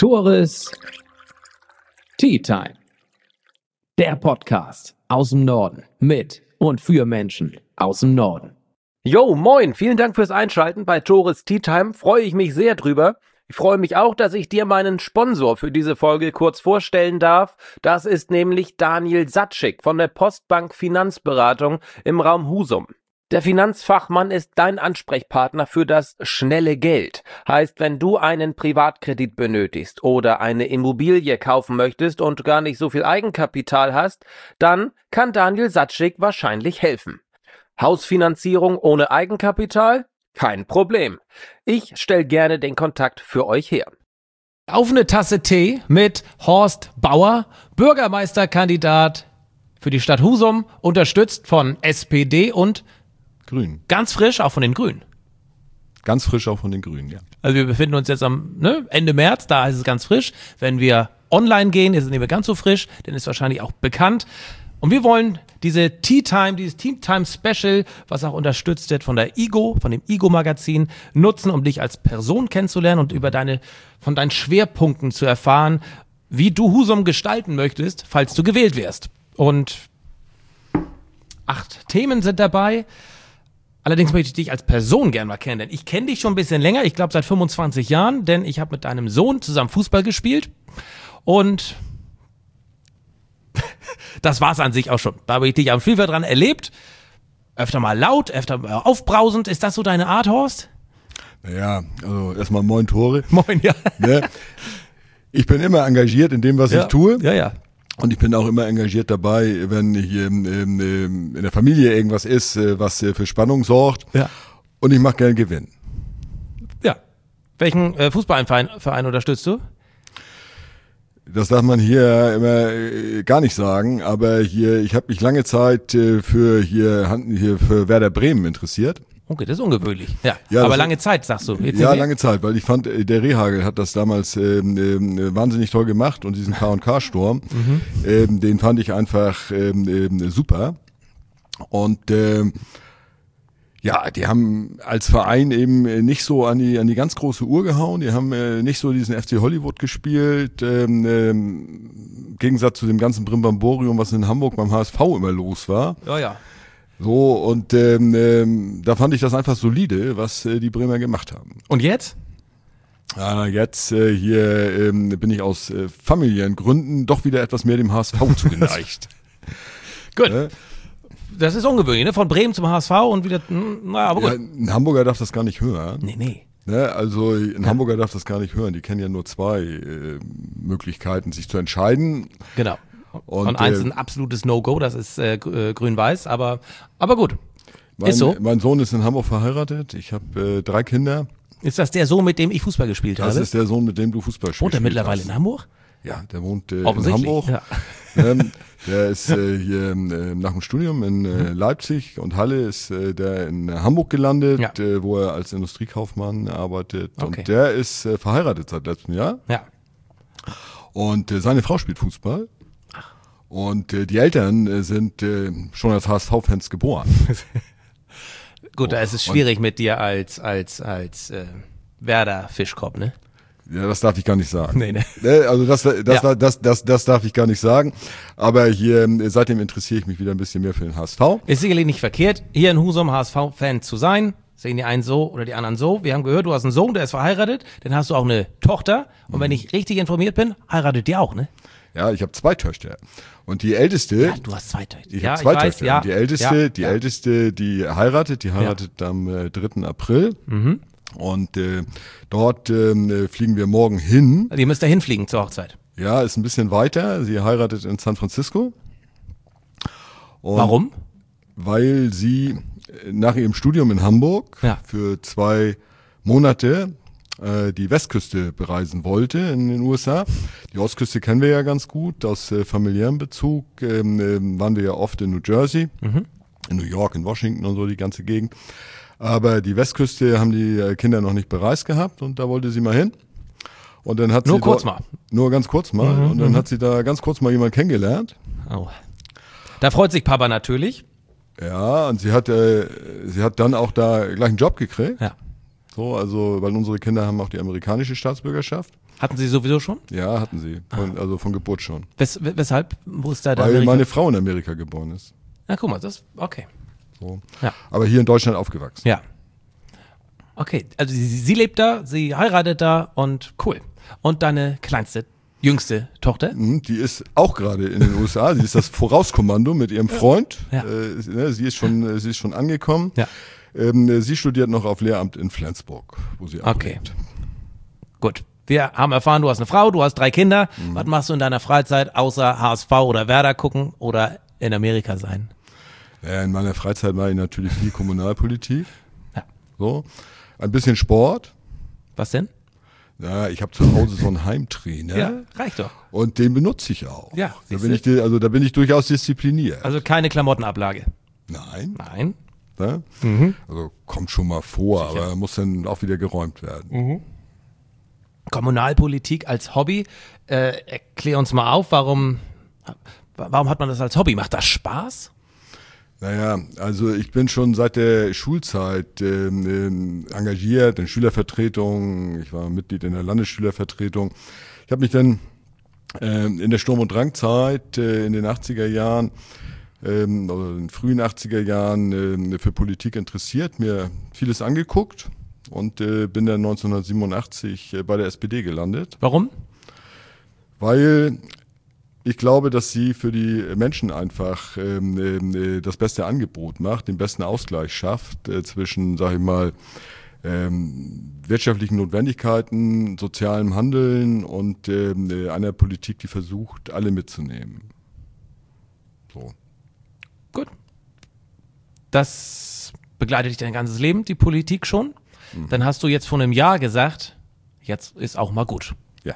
Tores Tea Time. Der Podcast aus dem Norden mit und für Menschen aus dem Norden. Yo, moin, vielen Dank fürs Einschalten bei Tores Tea Time, freue ich mich sehr drüber. Ich freue mich auch, dass ich dir meinen Sponsor für diese Folge kurz vorstellen darf. Das ist nämlich Daniel Satschik von der Postbank Finanzberatung im Raum Husum. Der Finanzfachmann ist dein Ansprechpartner für das schnelle Geld. Heißt, wenn du einen Privatkredit benötigst oder eine Immobilie kaufen möchtest und gar nicht so viel Eigenkapital hast, dann kann Daniel Satschik wahrscheinlich helfen. Hausfinanzierung ohne Eigenkapital? Kein Problem. Ich stelle gerne den Kontakt für euch her. Auf eine Tasse Tee mit Horst Bauer, Bürgermeisterkandidat für die Stadt Husum, unterstützt von SPD und Grün. ganz frisch auch von den Grünen. Ganz frisch auch von den Grünen, ja. Also wir befinden uns jetzt am Ende März, da ist es ganz frisch. Wenn wir online gehen, ist es nicht mehr ganz so frisch, denn ist wahrscheinlich auch bekannt. Und wir wollen diese Tea Time, dieses Tea Time Special, was auch unterstützt wird von der IGO, von dem IGO-Magazin, nutzen, um dich als Person kennenzulernen und von deinen Schwerpunkten zu erfahren, wie du Husum gestalten möchtest, falls du gewählt wirst. Und 8 Themen sind dabei. Allerdings möchte ich dich als Person gerne mal kennen, denn ich kenne dich schon ein bisschen länger, ich glaube seit 25 Jahren, denn ich habe mit deinem Sohn zusammen Fußball gespielt und das war's an sich auch schon. Da habe ich dich am Spielfeld dran erlebt, öfter mal laut, öfter mal aufbrausend. Ist das so deine Art, Horst? Naja, also erstmal moin Tore. Moin, ja. Ne? Ich bin immer engagiert in dem, was ich tue. Ja. Und ich bin auch immer engagiert dabei, wenn hier in der Familie irgendwas ist, was für Spannung sorgt. Ja. Und ich mache gerne Gewinn. Ja. Welchen Fußballverein unterstützt du? Das darf man hier immer gar nicht sagen, aber ich habe mich lange Zeit für Werder Bremen interessiert. Okay, das ist ungewöhnlich. Ja, Ja, aber lange Zeit, sagst du. Ja, lange Zeit, weil ich fand, der Rehagel hat das damals wahnsinnig toll gemacht und diesen K&K-Sturm, den fand ich einfach super. Und ja, die haben als Verein eben nicht so an die ganz große Uhr gehauen. Die haben nicht so diesen FC Hollywood gespielt, im Gegensatz zu dem ganzen Brimborium, was in Hamburg beim HSV immer los war. Ja. So, und da fand ich das einfach solide, was die Bremer gemacht haben. Und jetzt? Jetzt bin ich aus familiären Gründen doch wieder etwas mehr dem HSV zugeneigt. Gut. Das ist ungewöhnlich, ne? Von Bremen zum HSV und wieder, aber gut. Ja, ein Hamburger darf das gar nicht hören. Nee. Ne, also ein Hamburger darf das gar nicht hören. Die kennen ja nur 2 Möglichkeiten, sich zu entscheiden. Genau. Und eins ist ein absolutes No-Go, das ist grün-weiß, aber gut. Ist so. Mein Sohn ist in Hamburg verheiratet. Ich habe 3 Kinder. Ist das der Sohn, mit dem ich Fußball gespielt habe? Das ist der Sohn, mit dem du Fußball spielst. Wohnt er mittlerweile in Hamburg? Ja, der wohnt in Offensichtlich, Hamburg. Ja. Der ist hier nach dem Studium in Leipzig und Halle ist der in Hamburg gelandet, wo er als Industriekaufmann arbeitet. Okay. Und der ist verheiratet seit letztem Jahr. Ja. Und seine Frau spielt Fußball. Und die Eltern sind schon als HSV-Fans geboren. Gut, da ist es schwierig mit dir als Werder Fischkopf, ne? Ja, das darf ich gar nicht sagen. Nee. Also das darf ich gar nicht sagen. Aber hier seitdem interessiere ich mich wieder ein bisschen mehr für den HSV. Ist sicherlich nicht verkehrt, hier in Husum HSV-Fan zu sein. Sehen die einen so oder die anderen so. Wir haben gehört, du hast einen Sohn, der ist verheiratet. Dann hast du auch eine Tochter. Und wenn ich richtig informiert bin, heiratet die auch, ne? Ja, ich habe 2 Töchter. Und die älteste. Ja, du hast 2 Töchter. Ich habe 2 Töchter. Ja. Und die älteste, die heiratet am 3. April. Und dort fliegen wir morgen hin. Die müsst da hinfliegen zur Hochzeit. Ja, ist ein bisschen weiter. Sie heiratet in San Francisco. Und Warum? Weil sie nach ihrem Studium in Hamburg für 2 Monate die Westküste bereisen wollte in den USA. Die Ostküste kennen wir ja ganz gut, aus familiärem Bezug waren wir ja oft in New Jersey, in New York, in Washington und so, die ganze Gegend. Aber die Westküste haben die Kinder noch nicht bereist gehabt und da wollte sie mal hin. Und dann hat Nur sie kurz mal. Nur ganz kurz mal. Und dann hat sie da ganz kurz mal jemanden kennengelernt. Oh. Da freut sich Papa natürlich. Ja, und sie hat dann auch da gleich einen Job gekriegt. Ja. So, also, weil unsere Kinder haben auch die amerikanische Staatsbürgerschaft. Hatten Sie sowieso schon? Ja, hatten sie. Von Geburt schon. Weshalb? Wo ist da der Weil Amerika? meine Frau in Amerika geboren ist. Na, guck mal, okay. So. Ja. Aber hier in Deutschland aufgewachsen. Ja. Okay, also sie lebt da, sie heiratet da und cool. Und deine jüngste Tochter? Die ist auch gerade in den USA. Sie ist das Vorauskommando mit ihrem Freund. Ja. Sie ist schon angekommen. Ja. Sie studiert noch auf Lehramt in Flensburg, wo sie auch lebt. Gut. Wir haben erfahren, du hast eine Frau, du hast 3 Kinder. Was machst du in deiner Freizeit, außer HSV oder Werder gucken oder in Amerika sein? Ja, in meiner Freizeit mache ich natürlich viel Kommunalpolitik. Ja. So. Ein bisschen Sport. Was denn? Ja, ich habe zu Hause so einen Heimtrainer. Ja, reicht doch. Und den benutze ich auch. Ja, da bin ich durchaus diszipliniert. Also keine Klamottenablage. Nein. Nein. Ne? Also kommt schon mal vor, aber muss dann auch wieder geräumt werden. Kommunalpolitik als Hobby. Erklär uns mal auf, warum hat man das als Hobby? Macht das Spaß? Naja, also ich bin schon seit der Schulzeit engagiert in Schülervertretungen. Ich war Mitglied in der Landesschülervertretung. Ich habe mich dann in der Sturm- und Drangzeit in den 80er Jahren oder in den frühen 80er Jahren für Politik interessiert, mir vieles angeguckt und bin dann 1987 bei der SPD gelandet. Warum? Weil ich glaube, dass sie für die Menschen einfach das beste Angebot macht, den besten Ausgleich schafft zwischen, sag ich mal, wirtschaftlichen Notwendigkeiten, sozialem Handeln und einer Politik, die versucht, alle mitzunehmen. So. Gut. Das begleitet dich dein ganzes Leben, die Politik schon. Dann hast du jetzt vor einem Jahr gesagt, jetzt ist auch mal gut. Ja.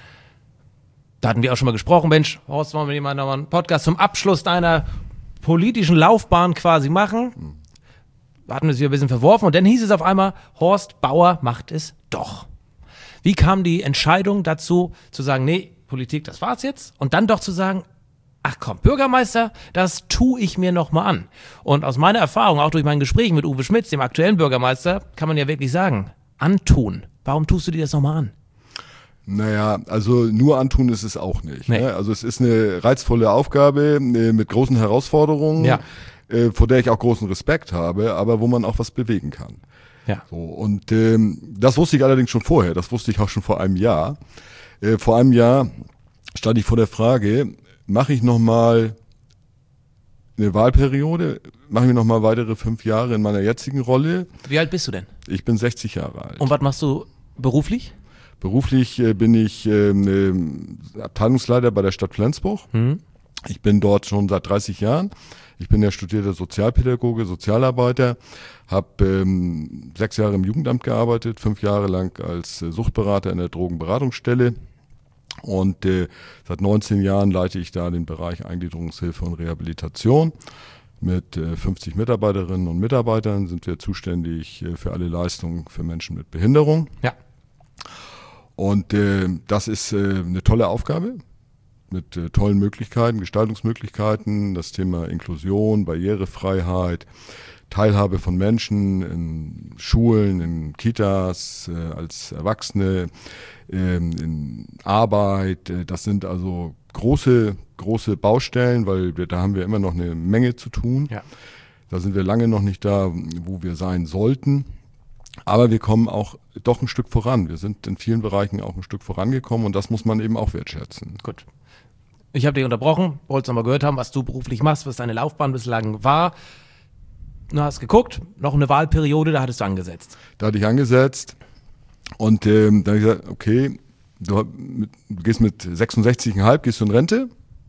Da hatten wir auch schon mal gesprochen, Mensch, Horst, wollen wir mal einen Podcast zum Abschluss deiner politischen Laufbahn quasi machen? Hatten wir es wieder ein bisschen verworfen und dann hieß es auf einmal, Horst Bauer macht es doch. Wie kam die Entscheidung dazu, zu sagen, nee, Politik, das war's jetzt? Und dann doch zu sagen, ach komm, Bürgermeister, das tue ich mir nochmal an. Und aus meiner Erfahrung, auch durch mein Gespräch mit Uwe Schmitz, dem aktuellen Bürgermeister, kann man ja wirklich sagen, antun. Warum tust du dir das nochmal an? Naja, also nur antun ist es auch nicht. Nee. Ne? Also es ist eine reizvolle Aufgabe mit großen Herausforderungen, Ja. Vor der ich auch großen Respekt habe, aber wo man auch was bewegen kann. Ja. So, und das wusste ich allerdings schon vorher, das wusste ich auch schon vor einem Jahr. Vor einem Jahr stand ich vor der Frage, mache ich nochmal eine Wahlperiode, mache ich mir nochmal weitere 5 Jahre in meiner jetzigen Rolle. Wie alt bist du denn? Ich bin 60 Jahre alt. Und was machst du beruflich? Beruflich bin ich Abteilungsleiter bei der Stadt Flensburg. Ich bin dort schon seit 30 Jahren. Ich bin ja studierter Sozialpädagoge, Sozialarbeiter, habe 6 Jahre im Jugendamt gearbeitet, 5 Jahre lang als Suchtberater in der Drogenberatungsstelle und seit 19 Jahren leite ich da den Bereich Eingliederungshilfe und Rehabilitation. Mit 50 Mitarbeiterinnen und Mitarbeitern sind wir zuständig für alle Leistungen für Menschen mit Behinderung. Ja. Und das ist eine tolle Aufgabe mit tollen Möglichkeiten, Gestaltungsmöglichkeiten, das Thema Inklusion, Barrierefreiheit, Teilhabe von Menschen in Schulen, in Kitas, als Erwachsene, in Arbeit. Das sind also große Baustellen, weil da haben wir immer noch eine Menge zu tun. Ja. Da sind wir lange noch nicht da, wo wir sein sollten. Aber wir kommen auch doch ein Stück voran. Wir sind in vielen Bereichen auch ein Stück vorangekommen und das muss man eben auch wertschätzen. Gut. Ich habe dich unterbrochen, wolltest noch mal gehört haben, was du beruflich machst, was deine Laufbahn bislang war. Du hast geguckt, noch eine Wahlperiode, da hattest du angesetzt. Da hatte ich angesetzt und dann habe ich gesagt, okay, du gehst mit 66,5, gehst du in Rente.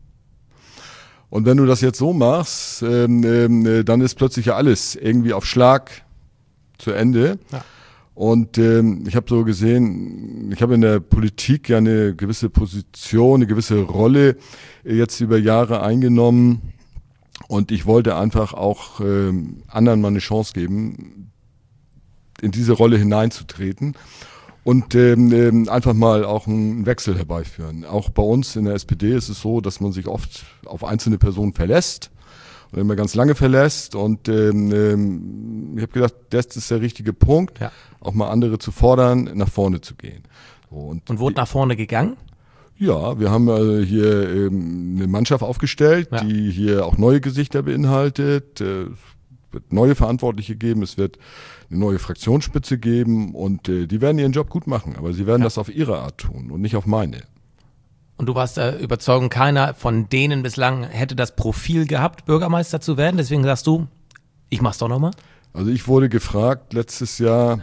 Und wenn du das jetzt so machst, dann ist plötzlich ja alles irgendwie auf Schlag zu Ende. Ja. Und ich habe so gesehen, ich habe in der Politik ja eine gewisse Position, eine gewisse Rolle jetzt über Jahre eingenommen. Und ich wollte einfach auch anderen mal eine Chance geben, in diese Rolle hineinzutreten und einfach mal auch einen Wechsel herbeiführen. Auch bei uns in der SPD ist es so, dass man sich oft auf einzelne Personen verlässt und immer ganz lange verlässt. Und ich habe gedacht, das ist der richtige Punkt, auch mal andere zu fordern, nach vorne zu gehen. So, und wurde nach vorne gegangen? Ja, wir haben hier eine Mannschaft aufgestellt, die hier auch neue Gesichter beinhaltet. Es wird neue Verantwortliche geben, es wird eine neue Fraktionsspitze geben und die werden ihren Job gut machen, aber sie werden das auf ihre Art tun und nicht auf meine. Und du warst der Überzeugung, keiner von denen bislang hätte das Profil gehabt, Bürgermeister zu werden, deswegen sagst du, ich mach's doch nochmal? Also ich wurde gefragt letztes Jahr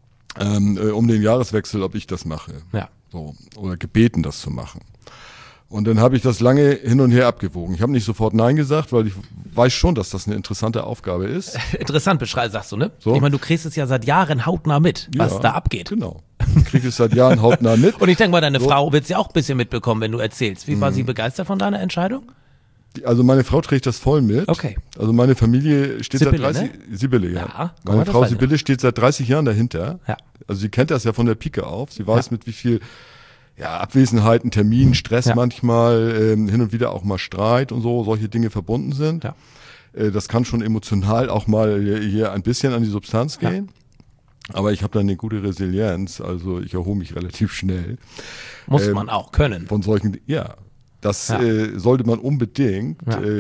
um den Jahreswechsel, ob ich das mache. Ja. So, oder gebeten, das zu machen. Und dann habe ich das lange hin und her abgewogen. Ich habe nicht sofort Nein gesagt, weil ich weiß schon, dass das eine interessante Aufgabe ist. Interessant sagst du, ne? So. Ich meine, du kriegst es ja seit Jahren hautnah mit, was da abgeht. Genau. Ich kriege es seit Jahren hautnah mit. Und ich denke mal, deine Frau wird es ja auch ein bisschen mitbekommen, wenn du erzählst. Wie war sie begeistert von deiner Entscheidung? Also meine Frau trägt das voll mit. Okay. Also meine Familie steht Sibylle, seit 30 Sibylle, ja. Ja, meine Frau Sibylle steht seit 30 Jahren dahinter. Ja. Also sie kennt das ja von der Pike auf. Sie weiß, mit wie viel Abwesenheiten, Terminen, Stress manchmal, hin und wieder auch mal Streit und so, solche Dinge verbunden sind. Ja. Das kann schon emotional auch mal hier ein bisschen an die Substanz gehen. Ja. Aber ich habe dann eine gute Resilienz, also ich erhole mich relativ schnell. Muss man auch können. Von solchen, das sollte man unbedingt,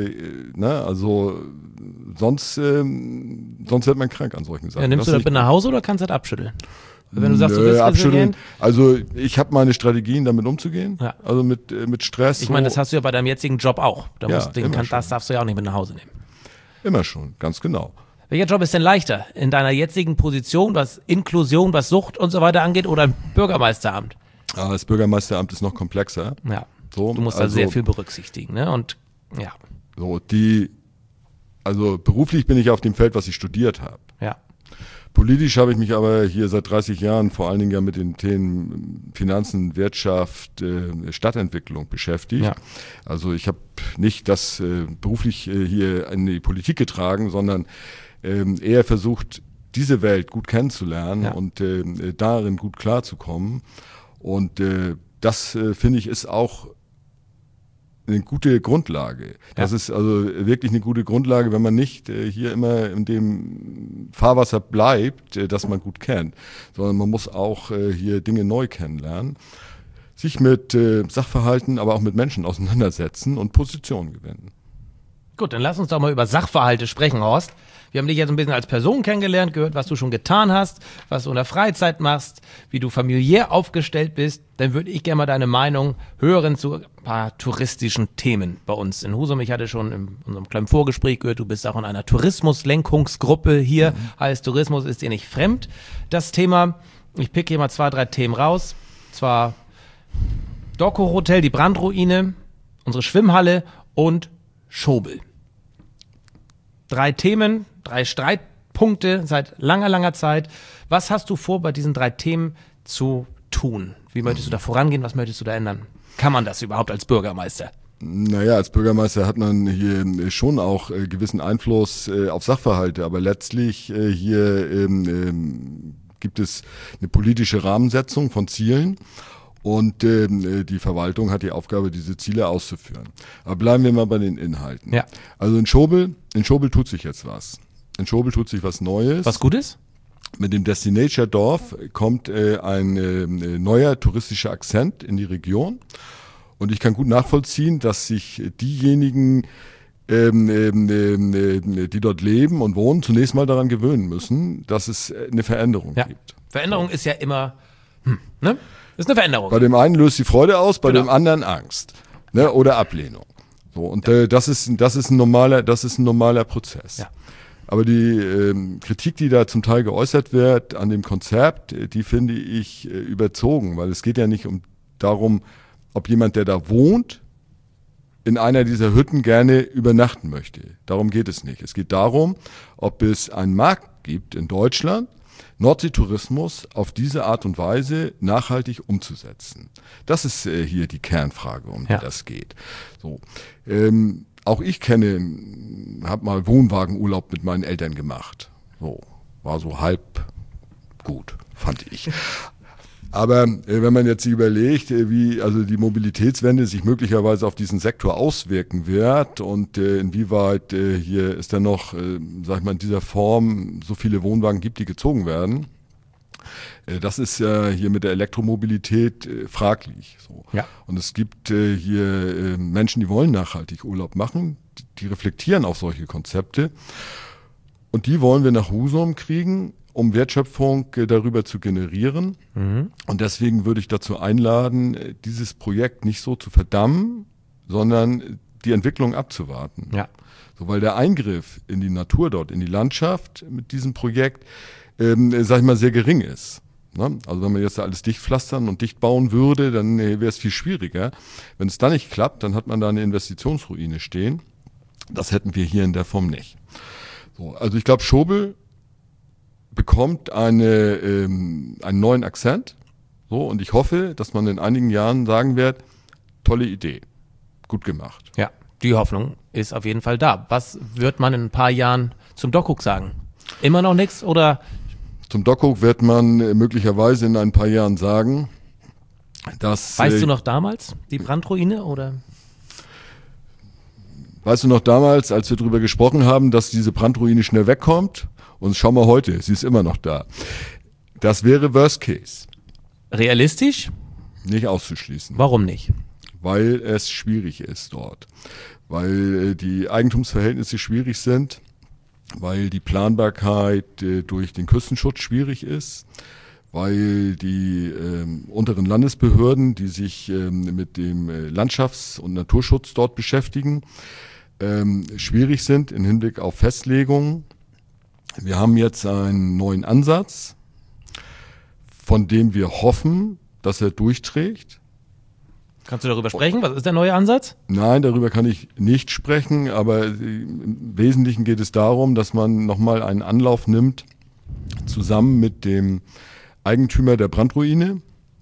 also sonst wird man krank an solchen Sachen. Ja, nimmst du das mit nach Hause oder kannst du das abschütteln? Wenn du sagst, du bist abschütteln. Also ich habe meine Strategien, damit umzugehen. Ja. Also mit Stress. Ich meine, das hast du ja bei deinem jetzigen Job auch. Das das darfst du ja auch nicht mit nach Hause nehmen. Immer schon, ganz genau. Welcher Job ist denn leichter? In deiner jetzigen Position, was Inklusion, was Sucht und so weiter angeht, oder ein Bürgermeisteramt? Das Bürgermeisteramt ist noch komplexer. Ja. So, du musst da sehr viel berücksichtigen, ne? Und ja. So, also beruflich bin ich auf dem Feld, was ich studiert habe. Ja. Politisch habe ich mich aber hier seit 30 Jahren vor allen Dingen ja mit den Themen Finanzen, Wirtschaft, Stadtentwicklung beschäftigt. Ja. Also ich habe nicht das beruflich hier in die Politik getragen, sondern eher versucht, diese Welt gut kennenzulernen und darin gut klarzukommen. Und das, finde ich, ist auch eine gute Grundlage. Das ist also wirklich eine gute Grundlage, wenn man nicht hier immer in dem Fahrwasser bleibt, das man gut kennt, sondern man muss auch hier Dinge neu kennenlernen, sich mit Sachverhalten, aber auch mit Menschen auseinandersetzen und Positionen gewinnen. Gut, dann lass uns doch mal über Sachverhalte sprechen, Horst. Wir haben dich jetzt ein bisschen als Person kennengelernt, gehört, was du schon getan hast, was du in der Freizeit machst, wie du familiär aufgestellt bist. Dann würde ich gerne mal deine Meinung hören zu ein paar touristischen Themen bei uns in Husum. Ich hatte schon in unserem kleinen Vorgespräch gehört, du bist auch in einer Tourismuslenkungsgruppe hier. Heißt, Tourismus ist dir nicht fremd. Das Thema, ich pick hier mal 2, 3 Themen raus. Zwar Doco Hotel, die Brandruine, unsere Schwimmhalle und Schobel. 3 Themen, 3 Streitpunkte seit langer, langer Zeit. Was hast du vor, bei diesen 3 Themen zu tun? Wie möchtest du da vorangehen? Was möchtest du da ändern? Kann man das überhaupt als Bürgermeister? Naja, als Bürgermeister hat man hier schon auch gewissen Einfluss auf Sachverhalte, aber letztlich hier gibt es eine politische Rahmensetzung von Zielen. Und die Verwaltung hat die Aufgabe, diese Ziele auszuführen. Aber bleiben wir mal bei den Inhalten. Ja. Also in Schobel tut sich jetzt was. In Schobel tut sich was Neues. Was Gutes? Mit dem Destination Dorf kommt ein neuer touristischer Akzent in die Region. Und ich kann gut nachvollziehen, dass sich diejenigen, die dort leben und wohnen, zunächst mal daran gewöhnen müssen, dass es eine Veränderung gibt. Veränderung ist ja immer, ne? Das ist eine Veränderung. Bei dem einen löst die Freude aus, bei dem anderen Angst, ne, oder Ablehnung. So, und das ist ein normaler Prozess. Ja. Aber die Kritik, die da zum Teil geäußert wird an dem Konzept, die finde ich überzogen, weil es geht ja nicht darum, ob jemand, der da wohnt, in einer dieser Hütten gerne übernachten möchte. Darum geht es nicht. Es geht darum, ob es einen Markt gibt in Deutschland, Nordseetourismus auf diese Art und Weise nachhaltig umzusetzen. Das ist hier die Kernfrage, um die das geht. So, auch ich habe mal Wohnwagenurlaub mit meinen Eltern gemacht. So, war so halb gut, fand ich. Aber wenn man jetzt überlegt, wie also die Mobilitätswende sich möglicherweise auf diesen Sektor auswirken wird und inwieweit hier es dann noch, sag ich mal, in dieser Form so viele Wohnwagen gibt, die gezogen werden, das ist ja hier mit der Elektromobilität fraglich. So. Ja. Und es gibt hier Menschen, die wollen nachhaltig Urlaub machen, die reflektieren auf solche Konzepte und die wollen wir nach Husum kriegen, um Wertschöpfung darüber zu generieren. Und deswegen würde ich dazu einladen, dieses Projekt nicht so zu verdammen, sondern die Entwicklung abzuwarten. Ja. So, weil der Eingriff in die Natur dort, in die Landschaft mit diesem Projekt, sag ich mal, sehr gering ist. Ne? Also wenn man jetzt da alles dicht pflastern und dicht bauen würde, dann wäre es viel schwieriger. Wenn es dann nicht klappt, dann hat man da eine Investitionsruine stehen. Das hätten wir hier in der Form nicht. So, also ich glaube, Schobel bekommt einen neuen Akzent. So, und ich hoffe, dass man in einigen Jahren sagen wird, tolle Idee, gut gemacht. Ja, die Hoffnung ist auf jeden Fall da. Was wird man in ein paar Jahren zum DOCUC sagen? Immer noch nichts oder? Zum DOCUC wird man möglicherweise in ein paar Jahren sagen, dass... Weißt du noch damals, die Brandruine oder? Weißt du noch damals, als wir darüber gesprochen haben, dass diese Brandruine schnell wegkommt? Und schau mal heute, sie ist immer noch da. Das wäre Worst Case. Realistisch? Nicht auszuschließen. Warum nicht? Weil es schwierig ist dort. Weil die Eigentumsverhältnisse schwierig sind. Weil die Planbarkeit durch den Küstenschutz schwierig ist. Weil die unteren Landesbehörden, die sich mit dem Landschafts- und Naturschutz dort beschäftigen, schwierig sind im Hinblick auf Festlegungen. Wir haben jetzt einen neuen Ansatz, von dem wir hoffen, dass er durchträgt. Kannst du darüber sprechen? Was ist der neue Ansatz? Nein, darüber kann ich nicht sprechen, aber im Wesentlichen geht es darum, dass man nochmal einen Anlauf nimmt, zusammen mit dem Eigentümer der Brandruine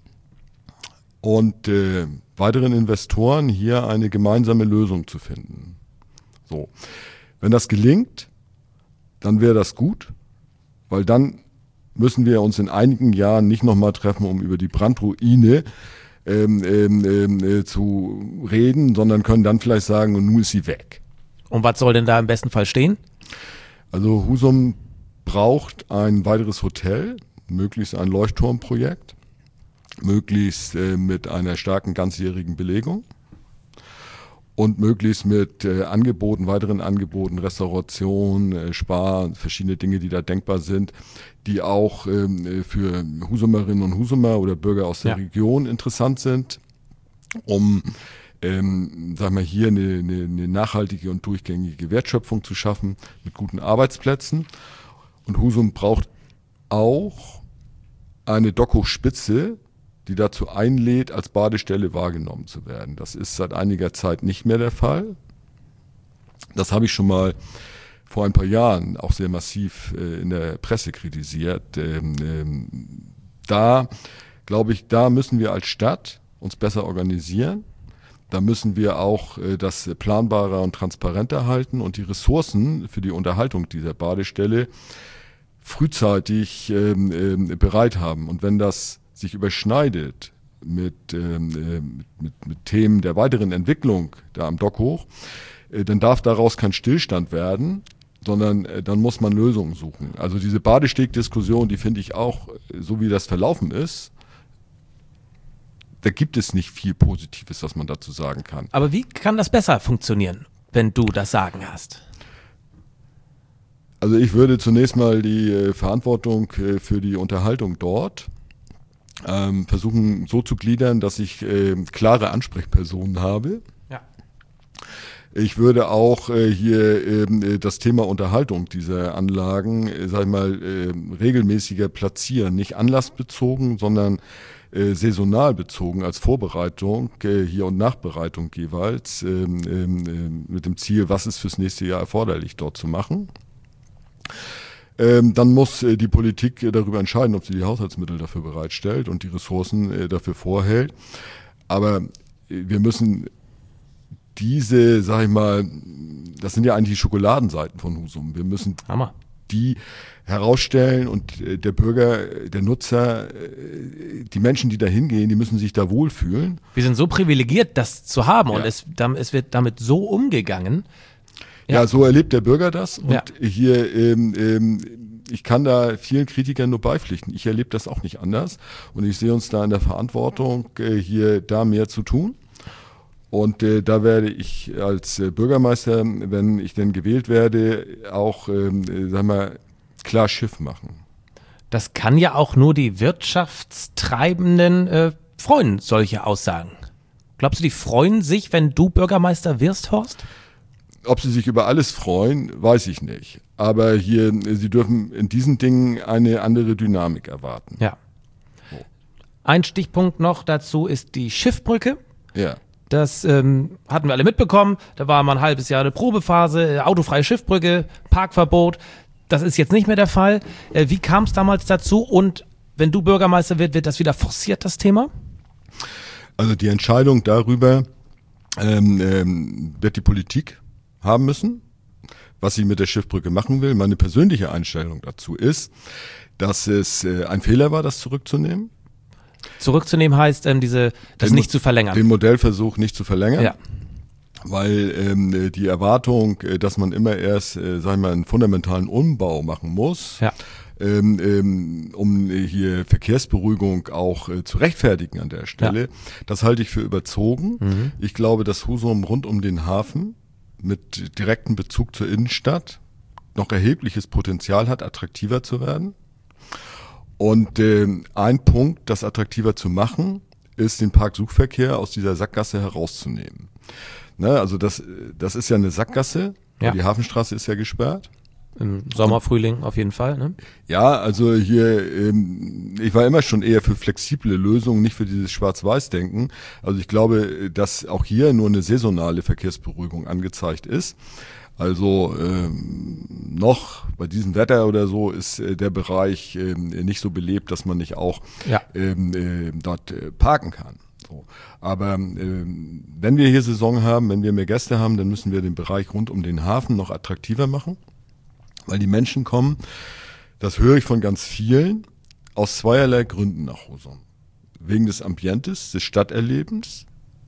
und weiteren Investoren hier eine gemeinsame Lösung zu finden. So, wenn das gelingt, dann wäre das gut, weil dann müssen wir uns in einigen Jahren nicht nochmal treffen, um über die Brandruine zu reden, sondern können dann vielleicht sagen, und nun ist sie weg. Und was soll denn da im besten Fall stehen? Also Husum braucht ein weiteres Hotel, möglichst ein Leuchtturmprojekt, möglichst mit einer starken ganzjährigen Belegung. Und möglichst mit weiteren Angeboten, Restauration, Spa, verschiedene Dinge, die da denkbar sind, die auch für Husumerinnen und Husumer oder Bürger aus der Region interessant sind, um sagen wir hier eine nachhaltige und durchgängige Wertschöpfung zu schaffen mit guten Arbeitsplätzen. Und Husum braucht auch eine DOCUC-Spitze, die dazu einlädt, als Badestelle wahrgenommen zu werden. Das ist seit einiger Zeit nicht mehr der Fall. Das habe ich schon mal vor ein paar Jahren auch sehr massiv in der Presse kritisiert. Da, glaube ich, da müssen wir als Stadt uns besser organisieren. Da müssen wir auch das planbarer und transparenter halten und die Ressourcen für die Unterhaltung dieser Badestelle frühzeitig bereit haben. Und wenn das sich überschneidet mit Themen der weiteren Entwicklung da am Dock hoch, dann darf daraus kein Stillstand werden, sondern dann muss man Lösungen suchen. Also diese Badesteg-Diskussion, die finde ich auch, so wie das verlaufen ist, da gibt es nicht viel Positives, was man dazu sagen kann. Aber wie kann das besser funktionieren, wenn du das Sagen hast? Also ich würde zunächst mal die Verantwortung für die Unterhaltung dort versuchen so zu gliedern, dass ich klare Ansprechpersonen habe. Ja. Ich würde auch hier das Thema Unterhaltung dieser Anlagen, sag ich mal, regelmäßiger platzieren. Nicht anlassbezogen, sondern saisonal bezogen als Vorbereitung hier und Nachbereitung jeweils mit dem Ziel, was ist fürs nächste Jahr erforderlich dort zu machen. Dann muss die Politik darüber entscheiden, ob sie die Haushaltsmittel dafür bereitstellt und die Ressourcen dafür vorhält. Aber wir müssen diese, sag ich mal, das sind ja eigentlich die Schokoladenseiten von Husum. Wir müssen die herausstellen und der Bürger, der Nutzer, die Menschen, die da hingehen, die müssen sich da wohlfühlen. Wir sind so privilegiert, das zu haben und es wird damit so umgegangen. Ja, so erlebt der Bürger das und hier ich kann da vielen Kritikern nur beipflichten. Ich erlebe das auch nicht anders und ich sehe uns da in der Verantwortung, hier da mehr zu tun. Und da werde ich als Bürgermeister, wenn ich denn gewählt werde, auch, klar Schiff machen. Das kann ja auch nur die Wirtschaftstreibenden freuen, solche Aussagen. Glaubst du, die freuen sich, wenn du Bürgermeister wirst, Horst? Ob sie sich über alles freuen, weiß ich nicht. Aber hier, sie dürfen in diesen Dingen eine andere Dynamik erwarten. Ja. So. Ein Stichpunkt noch dazu ist die Schiffbrücke. Ja. Das hatten wir alle mitbekommen. Da war mal ein halbes Jahr eine Probephase, autofreie Schiffbrücke, Parkverbot. Das ist jetzt nicht mehr der Fall. Wie kam es damals dazu? Und wenn du Bürgermeister wird das wieder forciert, das Thema? Also die Entscheidung darüber wird die Politik haben müssen, was sie mit der Schiffbrücke machen will. Meine persönliche Einstellung dazu ist, dass es ein Fehler war, das zurückzunehmen. Zurückzunehmen heißt, das nicht zu verlängern. Den Modellversuch nicht zu verlängern. Ja. Weil die Erwartung, dass man immer erst, einen fundamentalen Umbau machen muss, um hier Verkehrsberuhigung auch zu rechtfertigen an der Stelle, das halte ich für überzogen. Mhm. Ich glaube, dass Husum rund um den Hafen mit direktem Bezug zur Innenstadt noch erhebliches Potenzial hat, attraktiver zu werden. Und ein Punkt, das attraktiver zu machen, ist, den Parksuchverkehr aus dieser Sackgasse herauszunehmen. Ne, also das ist ja eine Sackgasse, weil die Hafenstraße ist ja gesperrt. Im Sommer, Frühling auf jeden Fall, ne? Ja, also hier, ich war immer schon eher für flexible Lösungen, nicht für dieses Schwarz-Weiß-Denken. Also ich glaube, dass auch hier nur eine saisonale Verkehrsberuhigung angezeigt ist. Also noch bei diesem Wetter oder so ist der Bereich nicht so belebt, dass man nicht auch dort parken kann. So. Aber wenn wir hier Saison haben, wenn wir mehr Gäste haben, dann müssen wir den Bereich rund um den Hafen noch attraktiver machen. Weil die Menschen kommen, das höre ich von ganz vielen, aus zweierlei Gründen nach Husum. Wegen des Ambientes, des Stadterlebens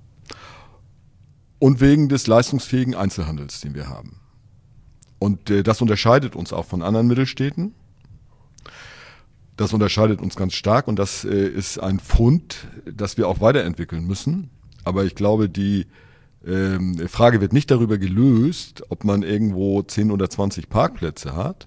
und wegen des leistungsfähigen Einzelhandels, den wir haben. Und das unterscheidet uns auch von anderen Mittelstädten. Das unterscheidet uns ganz stark und das ist ein Pfund, das wir auch weiterentwickeln müssen. Aber ich glaube, die Frage wird nicht darüber gelöst, ob man irgendwo 10 oder 20 Parkplätze hat,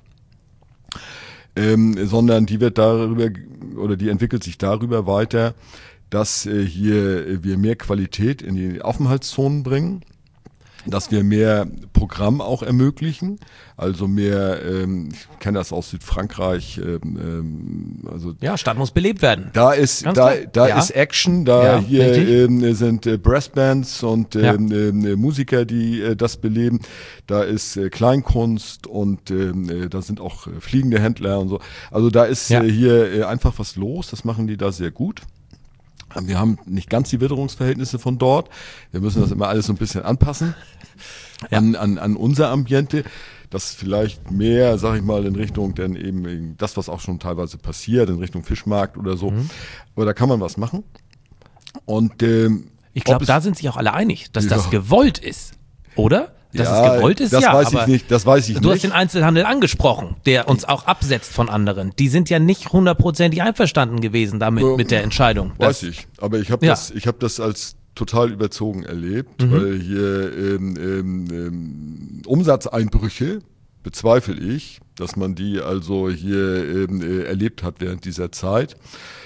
sondern die entwickelt sich darüber weiter, dass hier wir mehr Qualität in die Aufenthaltszonen bringen, dass wir mehr Programm auch ermöglichen, also mehr, ich kenne das aus Südfrankreich, Stadt muss belebt werden. Da ist Action, sind Brassbands und Musiker, die das beleben, da ist Kleinkunst und da sind auch fliegende Händler und so. Also da ist hier einfach was los, das machen die da sehr gut. Wir haben nicht ganz die Witterungsverhältnisse von dort. Wir müssen das immer alles so ein bisschen anpassen an unser Ambiente. Das vielleicht mehr, sag ich mal, in Richtung denn eben das, was auch schon teilweise passiert, in Richtung Fischmarkt oder so. Mhm. Aber da kann man was machen. Und ich glaube, da sind sich auch alle einig, dass das gewollt ist, oder? Dass es gewollt ist, das weiß ich nicht. Das weiß ich nicht. Du hast den Einzelhandel angesprochen, der uns auch absetzt von anderen. Die sind ja nicht 100% einverstanden gewesen damit, mit der Entscheidung. Weiß ich. Aber ich habe das als total überzogen erlebt, weil hier Umsatzeinbrüche bezweifle ich, dass man die also hier erlebt hat während dieser Zeit.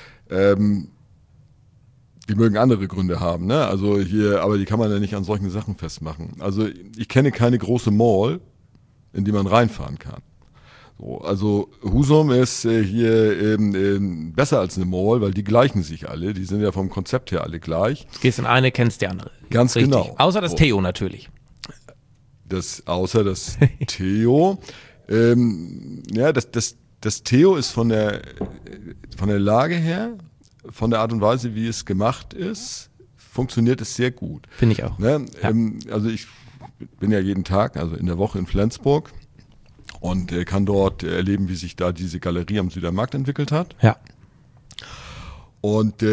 Die mögen andere Gründe haben, ne? Also hier, aber die kann man ja nicht an solchen Sachen festmachen. Also ich kenne keine große Mall, in die man reinfahren kann. So, also Husum ist hier besser als eine Mall, weil die gleichen sich alle. Die sind ja vom Konzept her alle gleich. Du gehst in eine, kennst die andere. Ganz richtig. Genau. Außer das Theo natürlich. Außer das Theo. Das Theo ist von der Lage her, von der Art und Weise, wie es gemacht ist, funktioniert es sehr gut. Finde ich auch. Ne? Ja. Also ich bin ja jeden Tag, also in der Woche in Flensburg und kann dort erleben, wie sich da diese Galerie am Südermarkt entwickelt hat. Ja. Und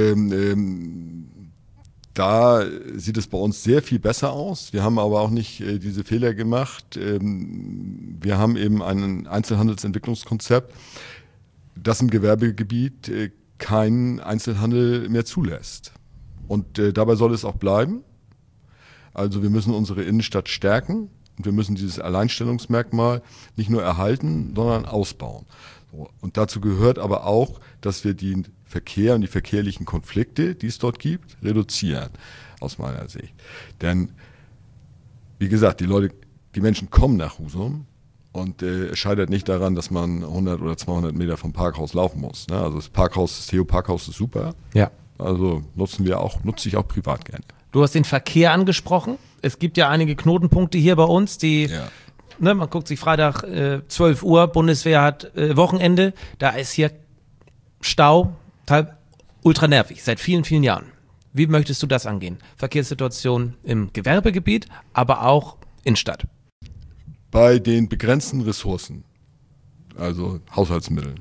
da sieht es bei uns sehr viel besser aus. Wir haben aber auch nicht diese Fehler gemacht. Wir haben eben ein Einzelhandelsentwicklungskonzept, das im Gewerbegebiet keinen Einzelhandel mehr zulässt. Und dabei soll es auch bleiben. Also wir müssen unsere Innenstadt stärken und wir müssen dieses Alleinstellungsmerkmal nicht nur erhalten, sondern ausbauen. So. Und dazu gehört aber auch, dass wir den Verkehr und die verkehrlichen Konflikte, die es dort gibt, reduzieren, aus meiner Sicht. Denn, wie gesagt, die Menschen kommen nach Husum und es scheitert nicht daran, dass man 100 oder 200 Meter vom Parkhaus laufen muss. Ne? Also das Theo-Parkhaus ist super. Ja. Also nutze ich auch privat gerne. Du hast den Verkehr angesprochen. Es gibt ja einige Knotenpunkte hier bei uns, die, man guckt sich Freitag 12 Uhr, Bundeswehr hat Wochenende, da ist hier Stau, ultra nervig, seit vielen, vielen Jahren. Wie möchtest du das angehen? Verkehrssituation im Gewerbegebiet, aber auch Innenstadt. Bei den begrenzten Ressourcen, also Haushaltsmitteln,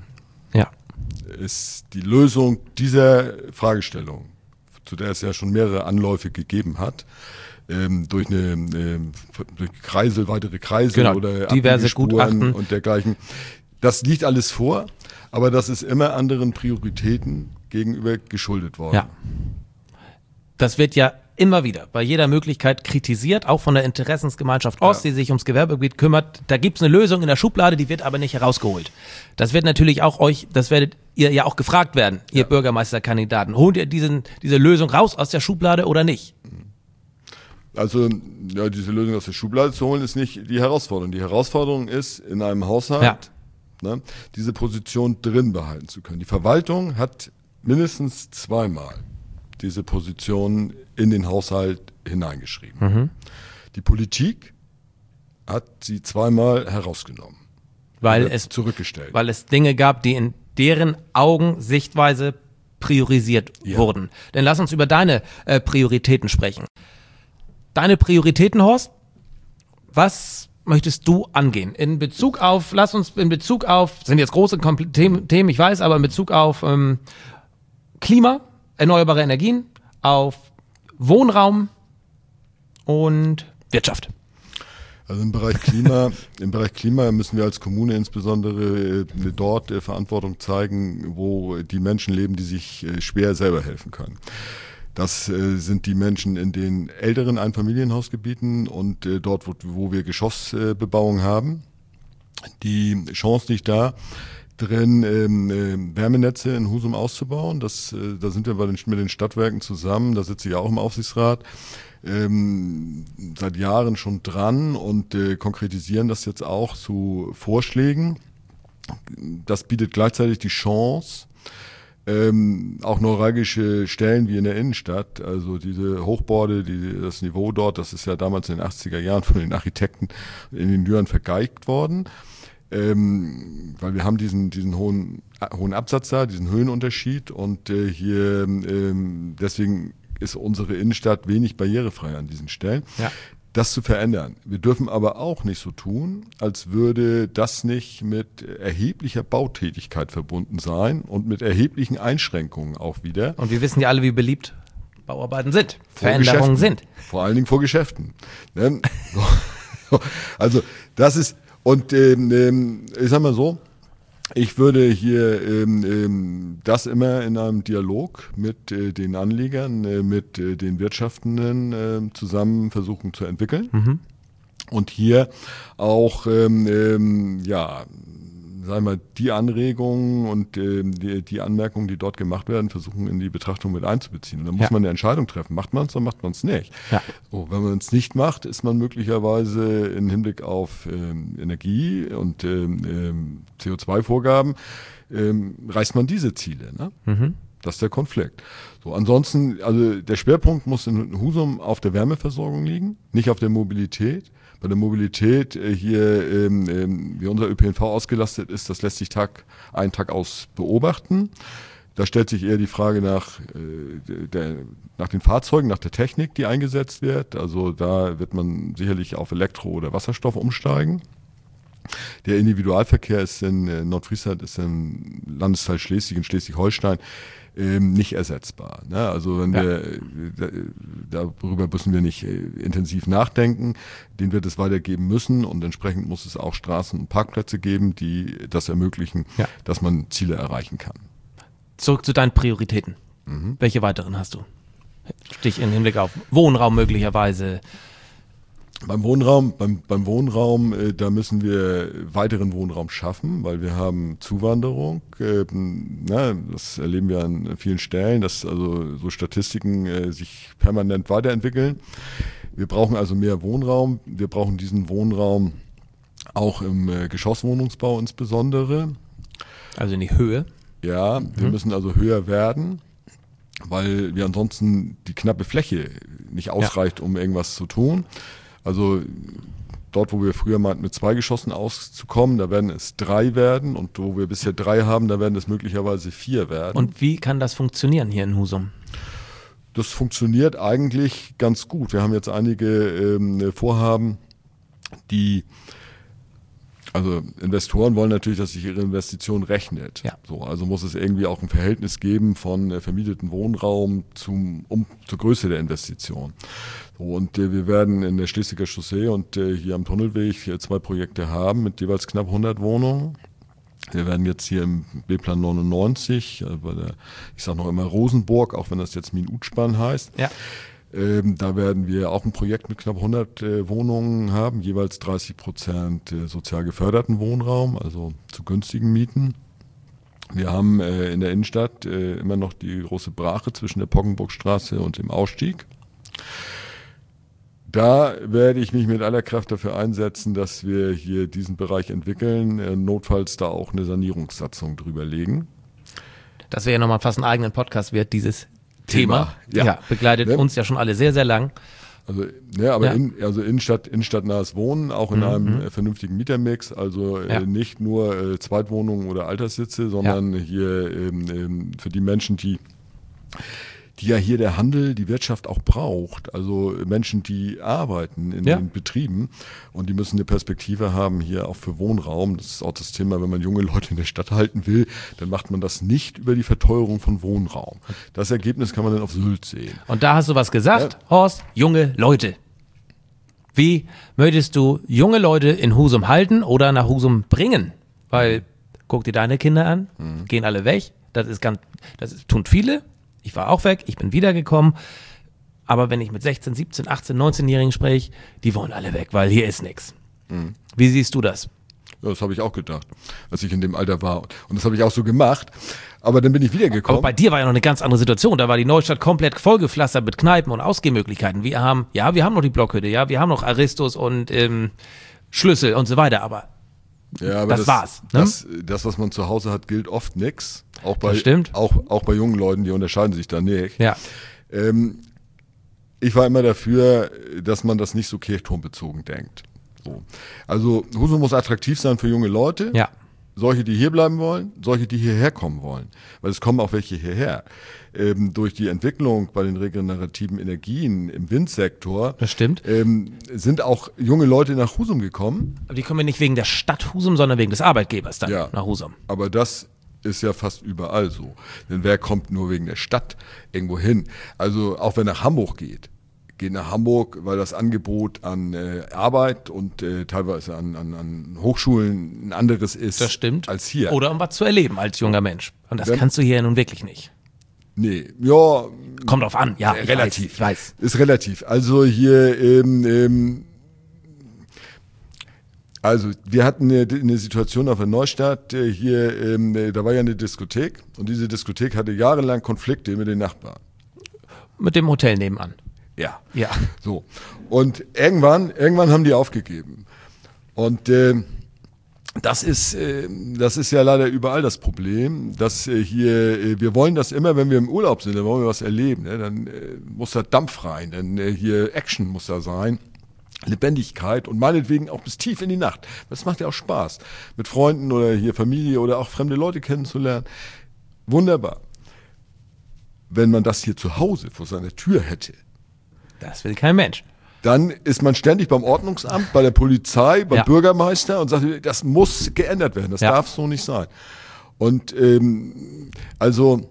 ist die Lösung dieser Fragestellung, zu der es ja schon mehrere Anläufe gegeben hat, durch weitere Kreisel oder diverse Gutachten und dergleichen. Das liegt alles vor, aber das ist immer anderen Prioritäten gegenüber geschuldet worden. Ja. Das wird ja immer wieder bei jeder Möglichkeit kritisiert, auch von der Interessensgemeinschaft Ost, die sich ums Gewerbegebiet kümmert. Da gibt's eine Lösung in der Schublade, die wird aber nicht herausgeholt. Das wird natürlich auch das werdet ihr ja auch gefragt werden, ihr Bürgermeisterkandidaten. Holt ihr diese Lösung raus aus der Schublade oder nicht? Also, diese Lösung aus der Schublade zu holen, ist nicht die Herausforderung. Die Herausforderung ist, in einem Haushalt diese Position drin behalten zu können. Die Verwaltung hat mindestens zweimal diese Position in den Haushalt hineingeschrieben. Mhm. Die Politik hat sie zweimal herausgenommen. Zurückgestellt. Weil es Dinge gab, die in deren Augen Sichtweise priorisiert wurden. Denn lass uns über deine Prioritäten sprechen. Deine Prioritäten, Horst, was möchtest du angehen? In Bezug auf, sind jetzt große Themen, ich weiß, aber in Bezug auf Klima, erneuerbare Energien, auf Wohnraum und Wirtschaft. Also im Bereich Klima müssen wir als Kommune insbesondere dort Verantwortung zeigen, wo die Menschen leben, die sich schwer selber helfen können. Das sind die Menschen in den älteren Einfamilienhausgebieten und dort, wo wir Geschossbebauung haben. Die Chance liegt da, drin Wärmenetze in Husum auszubauen. Da sind wir mit den Stadtwerken zusammen, da sitze ich auch im Aufsichtsrat, seit Jahren schon dran und konkretisieren das jetzt auch zu Vorschlägen. Das bietet gleichzeitig die Chance, auch neuralgische Stellen wie in der Innenstadt, also diese Hochborde, das Niveau dort, das ist ja damals in den 80er Jahren von den Architekten in den Ingenieuren vergeigt worden, weil wir haben diesen hohen Absatz da, diesen Höhenunterschied und hier deswegen ist unsere Innenstadt wenig barrierefrei an diesen Stellen. Ja. Das zu verändern. Wir dürfen aber auch nicht so tun, als würde das nicht mit erheblicher Bautätigkeit verbunden sein und mit erheblichen Einschränkungen auch wieder. Und wir wissen ja alle, wie beliebt Bauarbeiten sind, Veränderungen sind. Vor allen Dingen vor Geschäften. Also das ist, und ich sag mal so, ich würde hier das immer in einem Dialog mit den Anlegern, mit den Wirtschaftenden zusammen versuchen zu entwickeln. Mhm. Und hier auch, sagen wir, die Anregungen und die Anmerkungen, die dort gemacht werden, versuchen in die Betrachtung mit einzubeziehen. Und dann muss man eine Entscheidung treffen. Macht man es oder macht man es nicht? Ja. So, wenn man es nicht macht, ist man möglicherweise im Hinblick auf Energie und CO2-Vorgaben, reißt man diese Ziele. Ne? Mhm. Das ist der Konflikt. So, ansonsten, also der Schwerpunkt muss in Husum auf der Wärmeversorgung liegen, nicht auf der Mobilität. Bei der Mobilität hier, wie unser ÖPNV ausgelastet ist, das lässt sich Tag aus beobachten. Da stellt sich eher die Frage nach den Fahrzeugen, nach der Technik, die eingesetzt wird. Also da wird man sicherlich auf Elektro- oder Wasserstoff umsteigen. Der Individualverkehr ist in Nordfriesland, ist im Landesteil Schleswig, in Schleswig-Holstein, nicht ersetzbar. Ne? Also wenn darüber müssen wir nicht intensiv nachdenken, den wird es weitergeben müssen und entsprechend muss es auch Straßen und Parkplätze geben, die das ermöglichen, dass man Ziele erreichen kann. Zurück zu deinen Prioritäten. Welche weiteren hast du? Stich im Hinblick auf Wohnraum möglicherweise. Beim Wohnraum, da müssen wir weiteren Wohnraum schaffen, weil wir haben Zuwanderung. Das erleben wir an vielen Stellen, dass also so Statistiken sich permanent weiterentwickeln. Wir brauchen also mehr Wohnraum. Wir brauchen diesen Wohnraum auch im Geschosswohnungsbau insbesondere. Also in die Höhe. Ja, wir müssen also höher werden, weil wir ansonsten die knappe Fläche nicht ausreicht, um irgendwas zu tun. Also dort, wo wir früher meinten, mit 2 Geschossen auszukommen, da werden es 3 werden und wo wir bisher 3 haben, da werden es möglicherweise 4 werden. Und wie kann das funktionieren hier in Husum? Das funktioniert eigentlich ganz gut. Wir haben jetzt einige Vorhaben, also Investoren wollen natürlich, dass sich ihre Investition rechnet. Ja. So, also muss es irgendwie auch ein Verhältnis geben von vermieteten Wohnraum zur Größe der Investition. So, und wir werden in der Schleswiger Chaussee und hier am Tunnelweg 2 Projekte haben mit jeweils knapp 100 Wohnungen. Wir werden jetzt hier im B-Plan 99, bei der, ich sage noch immer Rosenburg, auch wenn das jetzt Min-Utspann heißt. Ja. Da werden wir auch ein Projekt mit knapp 100 Wohnungen haben, jeweils 30% sozial geförderten Wohnraum, also zu günstigen Mieten. Wir haben in der Innenstadt immer noch die große Brache zwischen der Poggenburgstraße und dem Ausstieg. Da werde ich mich mit aller Kraft dafür einsetzen, dass wir hier diesen Bereich entwickeln, notfalls da auch eine Sanierungssatzung drüber legen. Das wäre ja nochmal fast einen eigenen Podcast wert, dieses Thema. Ja, begleitet uns ja schon alle sehr, sehr lang. Also, aber innenstadtnahes Wohnen, auch in einem vernünftigen Mietermix, also nicht nur Zweitwohnungen oder Alterssitze, sondern hier für die Menschen, die ja hier der Handel, die Wirtschaft auch braucht. Also Menschen, die arbeiten in den Betrieben und die müssen eine Perspektive haben hier auch für Wohnraum. Das ist auch das Thema, wenn man junge Leute in der Stadt halten will, dann macht man das nicht über die Verteuerung von Wohnraum. Das Ergebnis kann man dann auf Sylt sehen. Und da hast du was gesagt, Horst, junge Leute. Wie möchtest du junge Leute in Husum halten oder nach Husum bringen? Weil, guck dir deine Kinder an, gehen alle weg. Tun viele. Ich war auch weg, ich bin wiedergekommen. Aber wenn ich mit 16, 17, 18, 19-Jährigen spreche, die wollen alle weg, weil hier ist nichts. Wie siehst du das? Ja, das habe ich auch gedacht, als ich in dem Alter war. Und das habe ich auch so gemacht. Aber dann bin ich wiedergekommen. Aber bei dir war ja noch eine ganz andere Situation. Da war die Neustadt komplett vollgepflastert mit Kneipen und Ausgehmöglichkeiten. Wir haben noch die Blockhütte, wir haben noch Aristus und Schlüssel und so weiter. Aber das war's. Ne? Das, was man zu Hause hat, gilt oft nix. Auch bei jungen Leuten, die unterscheiden sich da nicht. Ja. Ich war immer dafür, dass man das nicht so kirchturmbezogen denkt. So. Also Husum muss attraktiv sein für junge Leute. Ja. Solche, die hier bleiben wollen, solche, die hierher kommen wollen. Weil es kommen auch welche hierher. Durch die Entwicklung bei den regenerativen Energien im Windsektor das stimmt. Sind auch junge Leute nach Husum gekommen. Aber die kommen ja nicht wegen der Stadt Husum, sondern wegen des Arbeitgebers dann nach Husum. Aber das ist ja fast überall so. Denn wer kommt nur wegen der Stadt irgendwo hin? Also auch wer nach Hamburg geht nach Hamburg, weil das Angebot an Arbeit und teilweise an Hochschulen ein anderes ist als hier. Oder um was zu erleben als junger Mensch. Und das kannst du hier nun wirklich nicht. Nee, ja. Kommt drauf an, ja. Relativ. Ich weiß. Ist relativ. Also hier, also wir hatten eine Situation auf der Neustadt, da war ja eine Diskothek und diese Diskothek hatte jahrelang Konflikte mit den Nachbarn. Mit dem Hotel nebenan. Ja. Ja. So. Und irgendwann haben die aufgegeben. Und das ist ja leider überall das Problem, dass wir wollen das immer, wenn wir im Urlaub sind, dann wollen wir was erleben. Ne? Dann muss da Dampf rein, dann hier Action muss da sein. Lebendigkeit und meinetwegen auch bis tief in die Nacht. Das macht ja auch Spaß, mit Freunden oder hier Familie oder auch fremde Leute kennenzulernen. Wunderbar. Wenn man das hier zu Hause vor seiner Tür hätte. Das will kein Mensch. dann ist man ständig beim Ordnungsamt, bei der Polizei, beim Bürgermeister und sagt, das muss geändert werden, das darf so nicht sein. Und also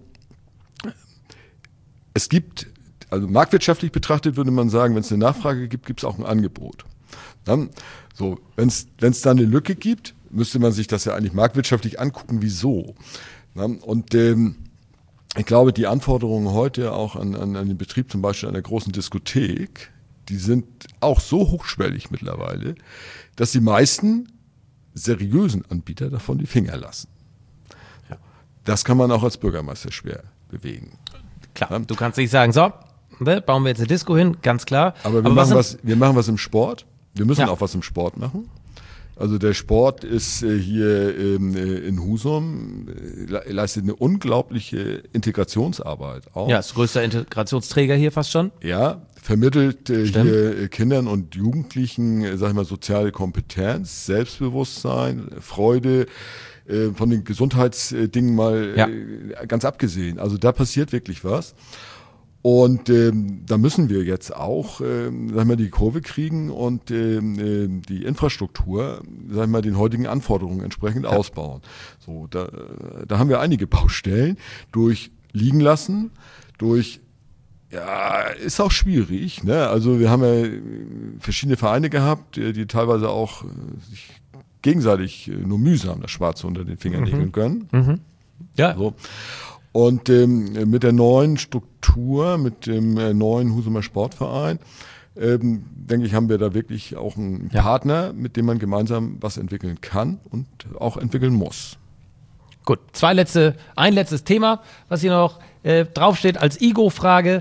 es gibt, also marktwirtschaftlich betrachtet würde man sagen, wenn es eine Nachfrage gibt, gibt es auch ein Angebot. Dann, so, wenn es da eine Lücke gibt, müsste man sich das ja eigentlich marktwirtschaftlich angucken, wieso. Und ich glaube, die Anforderungen heute auch an den Betrieb, zum Beispiel einer großen Diskothek, die sind auch so hochschwellig mittlerweile, dass die meisten seriösen Anbieter davon die Finger lassen. Ja. Das kann man auch als Bürgermeister schwer bewegen. Klar, du kannst nicht sagen, so, bauen wir jetzt eine Disco hin, ganz klar. Aber wir machen was im Sport. Wir müssen auch was im Sport machen. Also der Sport ist hier in Husum, leistet eine unglaubliche Integrationsarbeit auch. Ja, ist größter Integrationsträger hier fast schon. Ja, vermittelt hier Kindern und Jugendlichen, sag ich mal, soziale Kompetenz, Selbstbewusstsein, Freude, von den Gesundheitsdingen mal ganz abgesehen. Also da passiert wirklich was. Und da müssen wir jetzt auch, sag ich mal, die Kurve kriegen und die Infrastruktur, sag ich mal, den heutigen Anforderungen entsprechend ausbauen. So, da haben wir einige Baustellen durch liegen lassen, durch ist auch schwierig. Ne? Also wir haben ja verschiedene Vereine gehabt, die teilweise auch sich gegenseitig nur mühsam das Schwarze unter den Fingern nägeln können. Mhm. Ja. So. Und mit der neuen Struktur, mit dem neuen Husumer Sportverein, denke ich, haben wir da wirklich auch einen Partner, mit dem man gemeinsam was entwickeln kann und auch entwickeln muss. Gut, ein letztes Thema, was hier noch draufsteht als IGO-Frage.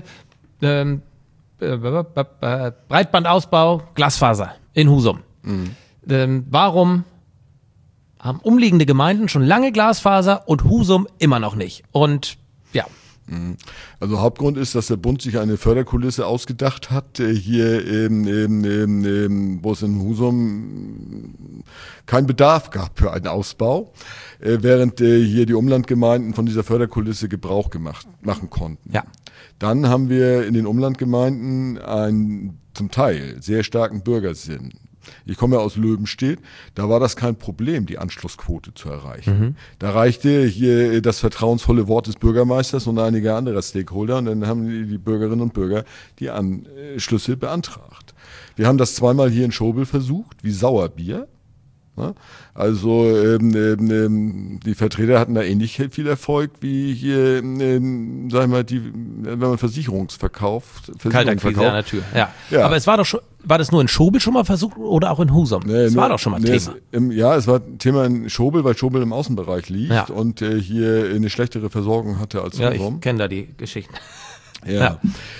Breitbandausbau, Glasfaser in Husum. Warum haben umliegende Gemeinden schon lange Glasfaser und Husum immer noch nicht? Und ja. Also Hauptgrund ist, dass der Bund sich eine Förderkulisse ausgedacht hat, hier wo es in Husum keinen Bedarf gab für einen Ausbau, während hier die Umlandgemeinden von dieser Förderkulisse Gebrauch machen konnten. Ja. Dann haben wir in den Umlandgemeinden einen zum Teil sehr starken Bürgersinn. Ich komme ja aus Löwenstedt, da war das kein Problem, die Anschlussquote zu erreichen. Da reichte hier das vertrauensvolle Wort des Bürgermeisters und einiger anderer Stakeholder und dann haben die Bürgerinnen und Bürger die Anschlüsse beantragt. Wir haben das zweimal hier in Schobel versucht, wie Sauerbier. Also die Vertreter hatten da ähnlich viel Erfolg wie hier, sagen wir mal, wenn man Versicherungen verkauft. Kaltakquise an der Tür. Ja. Aber es war das nur in Schobel schon mal versucht oder auch in Husum? Das war doch schon mal Thema. Es war Thema in Schobel, weil Schobel im Außenbereich liegt und hier eine schlechtere Versorgung hatte als Husum. Ja, ich kenne da die Geschichten. Ja.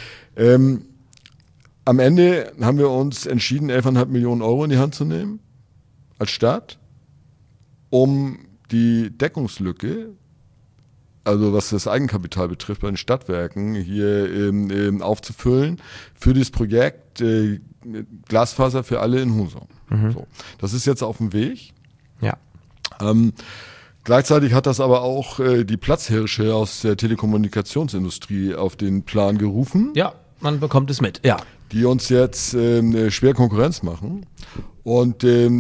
Am Ende haben wir uns entschieden, 11,5 Millionen Euro in die Hand zu nehmen. Als Stadt, um die Deckungslücke, also was das Eigenkapital betrifft bei den Stadtwerken, hier aufzufüllen für das Projekt Glasfaser für alle in Husum. So. Das ist jetzt auf dem Weg. Ja. Gleichzeitig hat das aber auch die Platzhirsche aus der Telekommunikationsindustrie auf den Plan gerufen. Ja, man bekommt es mit, ja. Die uns jetzt schwer Konkurrenz machen. Und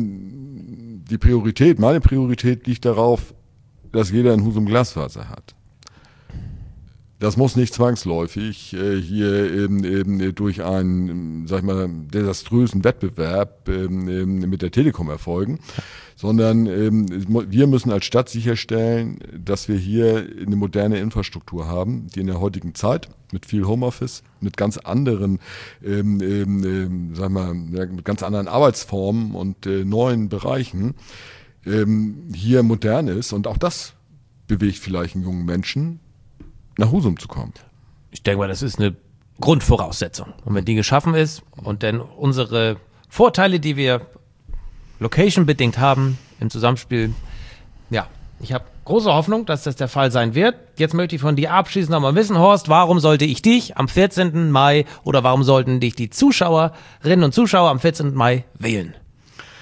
meine Priorität liegt darauf, dass jeder in Husum Glasfaser hat. Das muss nicht zwangsläufig hier durch einen, sag ich mal, desaströsen Wettbewerb mit der Telekom erfolgen, sondern wir müssen als Stadt sicherstellen, dass wir hier eine moderne Infrastruktur haben, die in der heutigen Zeit mit viel Homeoffice, mit ganz anderen, sag mal, mit ganz anderen Arbeitsformen und neuen Bereichen hier modern ist. Und auch das bewegt vielleicht einen jungen Menschen, nach Husum zu kommen. Ich denke mal, das ist eine Grundvoraussetzung. Und wenn die geschaffen ist und dann unsere Vorteile, die wir location-bedingt haben im Zusammenspiel, ja, ich habe große Hoffnung, dass das der Fall sein wird. Jetzt möchte ich von dir abschließend nochmal wissen, Horst, warum sollte ich dich am 14. Mai oder warum sollten dich die Zuschauerinnen und Zuschauer am 14. Mai wählen?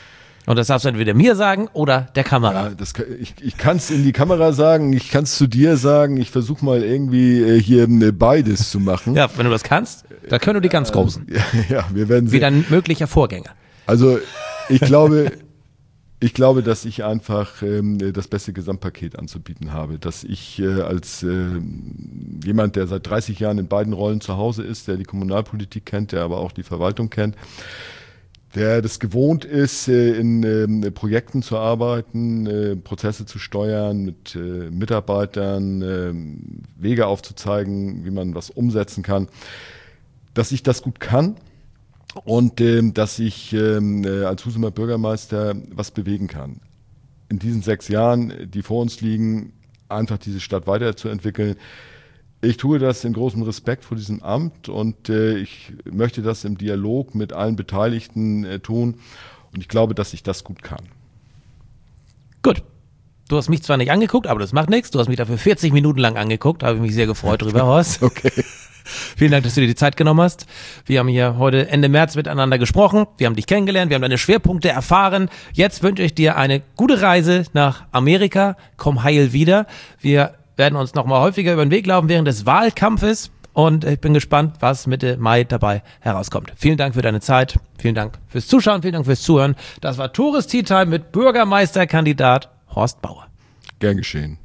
Und das darfst du entweder mir sagen oder der Kamera. Ja, ich kann es in die Kamera sagen, ich kann es zu dir sagen, ich versuche mal irgendwie hier beides zu machen. Ja, wenn du das kannst, da können du die ganz Großen. Ja, wir werden sehen. Wie dein möglicher Vorgänger. Also ich glaube, dass ich einfach das beste Gesamtpaket anzubieten habe, dass ich als jemand, der seit 30 Jahren in beiden Rollen zu Hause ist, der die Kommunalpolitik kennt, der aber auch die Verwaltung kennt, der das gewohnt ist, in Projekten zu arbeiten, Prozesse zu steuern, mit Mitarbeitern Wege aufzuzeigen, wie man was umsetzen kann, dass ich das gut kann und dass ich als Husumer Bürgermeister was bewegen kann. In diesen 6 Jahren, die vor uns liegen, einfach diese Stadt weiterzuentwickeln. Ich tue das in großem Respekt vor diesem Amt und ich möchte das im Dialog mit allen Beteiligten tun und ich glaube, dass ich das gut kann. Gut. Du hast mich zwar nicht angeguckt, aber das macht nichts. Du hast mich dafür 40 Minuten lang angeguckt, habe ich mich sehr gefreut drüber, Horst. Okay. Vielen Dank, dass du dir die Zeit genommen hast. Wir haben hier heute Ende März miteinander gesprochen. Wir haben dich kennengelernt, wir haben deine Schwerpunkte erfahren. Jetzt wünsche ich dir eine gute Reise nach Amerika. Komm heil wieder. Wir werden uns noch mal häufiger über den Weg laufen während des Wahlkampfes und ich bin gespannt, was Mitte Mai dabei herauskommt. Vielen Dank für deine Zeit, vielen Dank fürs Zuschauen, vielen Dank fürs Zuhören. Das war Tourist Tea Time mit Bürgermeisterkandidat Horst Bauer. Gern geschehen.